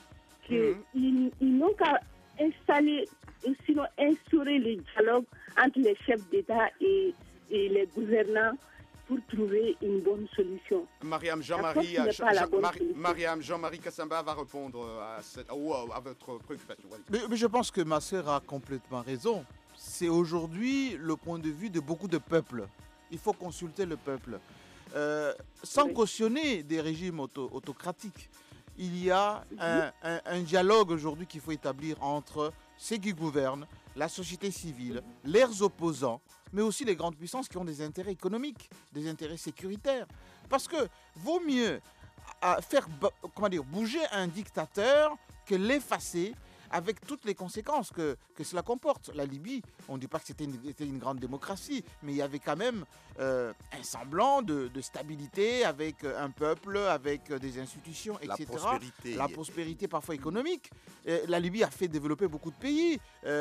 Ils n'ont qu'à installer, sinon instaurer le dialogue entre les chefs d'État et les gouvernants pour trouver une bonne solution. Mariam Jean-Marie Kassamba va répondre à votre préoccupation. Mais je pense que ma sœur a complètement raison. C'est aujourd'hui le point de vue de beaucoup de peuples. Il faut consulter le peuple. Sans cautionner des régimes autocratiques. Il y a un dialogue aujourd'hui qu'il faut établir entre ceux qui gouvernent, la société civile, leurs opposants, mais aussi les grandes puissances qui ont des intérêts économiques, des intérêts sécuritaires. Parce que vaut mieux faire bouger un dictateur que l'effacer avec toutes les conséquences que cela comporte. La Libye, on ne dit pas que c'était une grande démocratie, mais il y avait quand même un semblant de stabilité avec un peuple, avec des institutions, etc. La prospérité parfois économique. La Libye a fait développer beaucoup de pays,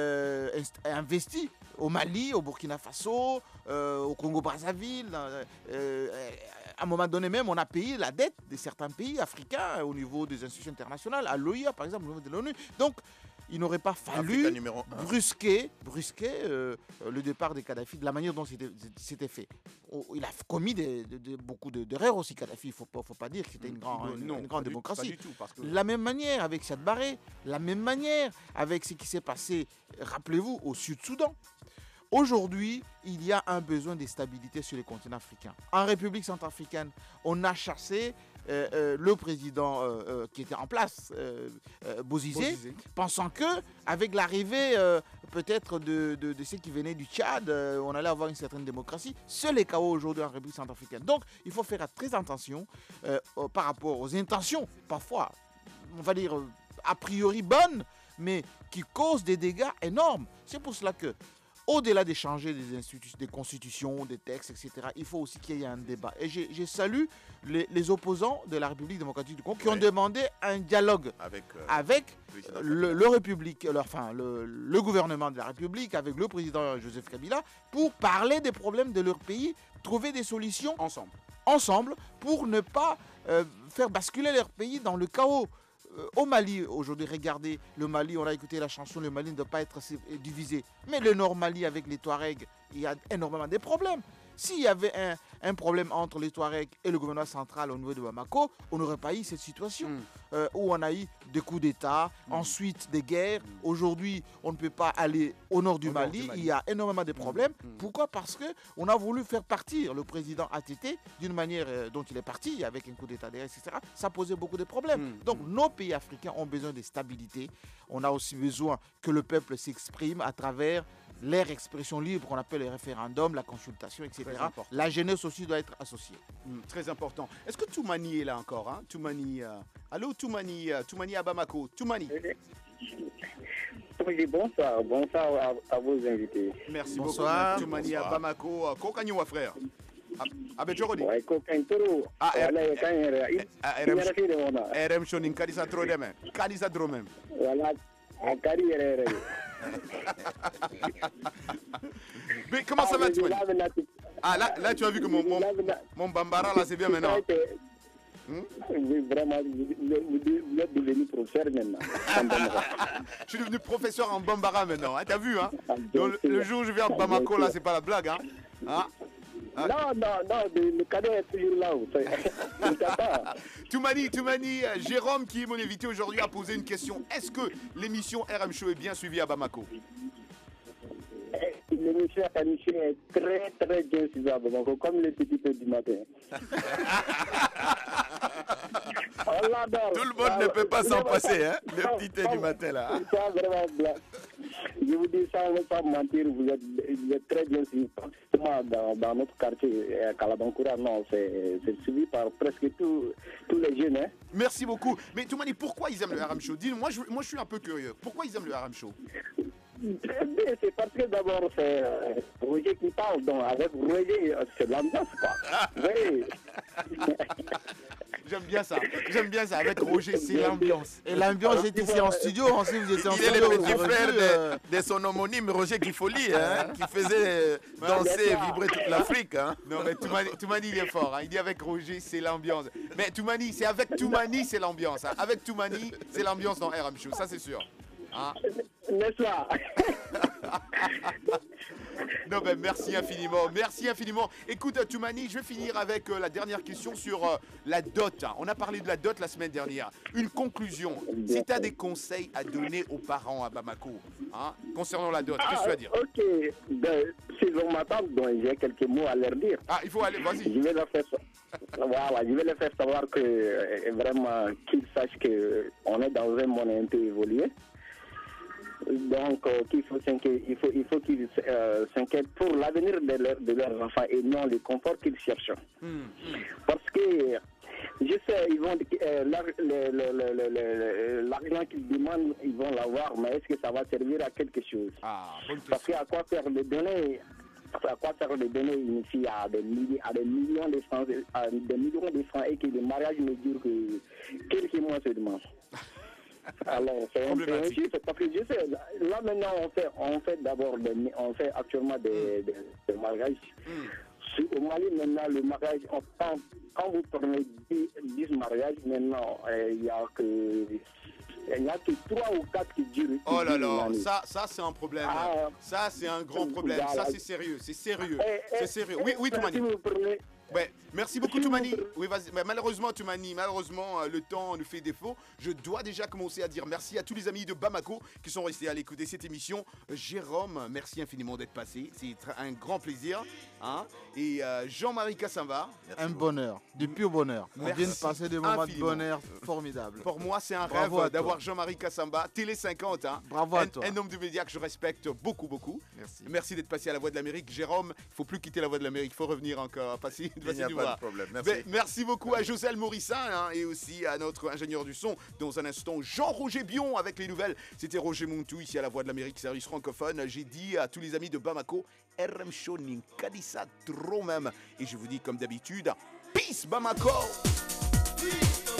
investi au Mali, au Burkina Faso, au Congo-Brazzaville. À un moment donné même, on a payé la dette de certains pays africains au niveau des institutions internationales, à l'OIA par exemple, au niveau de l'ONU. Donc, il n'aurait pas fallu brusquer le départ de Kadhafi de la manière dont c'était fait. Il a commis beaucoup d'erreurs aussi, Kadhafi. Il ne faut pas dire que c'était une grande démocratie. Pas du tout, parce que... La même manière avec Siad Barré, la même manière avec ce qui s'est passé, rappelez-vous, au Sud-Soudan. Aujourd'hui, il y a un besoin de stabilité sur le continent africain. En République centrafricaine, on a chassé le président qui était en place, Bozizé, pensant qu'avec l'arrivée peut-être de ceux qui venaient du Tchad, on allait avoir une certaine démocratie. C'est le chaos aujourd'hui en République centrafricaine. Donc, il faut faire très attention par rapport aux intentions, parfois, on va dire, a priori bonnes, mais qui causent des dégâts énormes. C'est pour cela que au-delà d'échanger des constitutions, des textes, etc., il faut aussi qu'il y ait un débat. Et je salue les opposants de la République démocratique du Congo qui ont demandé un dialogue avec le gouvernement de la République, avec le président Joseph Kabila, pour parler des problèmes de leur pays, trouver des solutions ensemble pour ne pas faire basculer leur pays dans le chaos. Au Mali, aujourd'hui, regardez, le Mali, on a écouté la chanson, le Mali ne doit pas être divisé. Mais le Nord Mali avec les Touaregs, il y a énormément de problèmes. s'il y avait un problème entre les Touaregs et le gouvernement central au niveau de Bamako, on n'aurait pas eu cette situation où on a eu des coups d'État, ensuite des guerres. Aujourd'hui, on ne peut pas aller au nord du Mali. Il y a énormément de problèmes. Pourquoi? Parce qu'on a voulu faire partir le président ATT d'une manière dont il est parti, avec un coup d'État derrière, etc. Ça posait beaucoup de problèmes. Donc, nos pays africains ont besoin de stabilité. On a aussi besoin que le peuple s'exprime à travers leur expression libre, qu'on appelle les référendums, la consultation, etc. La jeunesse aussi doit être associée. Très important. Est-ce que Toumani est là encore, hein? Toumani, allô Toumani, Toumani à Bamako. Toumani. Oui, bonsoir. Bonsoir à vos invités. Merci bonsoir. Beaucoup. Toumani à Bamako. Kokanywa frère. Abe Jogodi. Ouais, Kokantoro. RM Shonin Kadisa Trodeme. Kadisa Dromem. Voilà. Akari. Mais comment ça va, Toumani? Ah, là, tu as vu que mon Bambara, là, c'est bien maintenant. Oui, vraiment, vous êtes devenu professeur maintenant. Je suis devenu professeur en Bambara maintenant, hein, t'as vu, hein? Donc, le jour où je viens à Bamako, là, c'est pas la blague, hein? Non, le cadeau est toujours là. Toumani, Jérôme, qui est mon invité aujourd'hui, a posé une question. Est-ce que l'émission RM Show est bien suivie à Bamako? L'émission est très, très bien suivie à Bamako, comme le petit peu du matin. Tout le monde ne peut pas s'en passer, hein, le petit thé du matin, là. Je vous dis sans mentir, vous êtes très bien suivi. Dans notre quartier, à Kalabankoura, non, c'est suivi par presque tous les jeunes. Hein. Merci beaucoup. Mais Toumani, pourquoi ils aiment le RM Show? Dis-moi, moi je suis un peu curieux. Pourquoi ils aiment le RM Show? C'est parce que d'abord c'est Roger qui parle, donc avec Roger c'est l'ambiance quoi. Oui. J'aime bien ça, avec Roger c'est l'ambiance. Et l'ambiance est ici en studio, ensuite vous étiez en studio. Il est le petit frère de son homonyme Roger Kifoli, hein, qui faisait danser et vibrer toute l'Afrique. Hein. Non mais Toumani il est fort, hein. Il dit avec Roger c'est l'ambiance. Mais Toumani, c'est avec Toumani c'est l'ambiance. Hein. Avec Toumani c'est l'ambiance dans RM Show, ça c'est sûr. Hein? N'est-ce pas? Non ben merci infiniment. Écoute Toumani, je vais finir avec la dernière question sur la dot. On a parlé de la dot la semaine dernière. Une conclusion, si tu as des conseils à donner aux parents à Bamako, hein, concernant la dot, qu'est-ce que tu vas dire? Ok, ben, s'ils vont m'attendre, donc j'ai quelques mots à leur dire. Ah, il faut aller, vas-y. Je vais leur faire savoir que vraiment qu'ils sachent qu'on est dans un monde un peu évolué. Donc, il faut qu'ils s'inquiètent pour l'avenir de leurs enfants et non le confort qu'ils cherchent. Parce que, je sais, ils vont l'argent qu'ils demandent, ils vont l'avoir, mais est-ce que ça va servir à quelque chose? Parce qu'à quoi faire de donner? À quoi faire de donner une fille à des millions de francs, et que le mariage ne dure que quelques mois seulement? Alors, c'est un peu injuste parce que je sais, là maintenant on fait actuellement des mariages. Au Mali maintenant le mariage, quand vous prenez 10 mariages maintenant, il n'y a que 3 ou 4 qui durent. Oh là là, ça c'est un problème. Ça c'est un grand problème. Ça c'est sérieux. Oui, Toumani. Ouais, merci beaucoup Toumani. Oui, vas-y. Mais malheureusement Toumani, le temps nous fait défaut. Je dois déjà commencer à dire merci à tous les amis de Bamako qui sont restés à l'écouter cette émission. Jérôme, merci infiniment d'être passé. C'est un grand plaisir. Hein? Et Jean-Marie Kassamba. Un bonheur, du pur bonheur. On vient de passer des moments de bonheur formidables. Pour moi, c'est un rêve d'avoir Jean-Marie Kassamba, Télé 50. Hein? Bravo à toi. Un homme de médias que je respecte beaucoup. Merci d'être passé à la Voix de l'Amérique. Jérôme, il ne faut plus quitter la Voix de l'Amérique. Il faut revenir encore. Il n'y a pas de problème. Merci. Merci beaucoup à Joselle Morissin, hein, et aussi à notre ingénieur du son. Dans un instant, Jean-Roger Bion avec les nouvelles. C'était Roger Montou ici à la Voix de l'Amérique, service francophone. J'ai dit à tous les amis de Bamako, RM Show Ninkadissa trop même. Et je vous dis comme d'habitude, peace Bamako.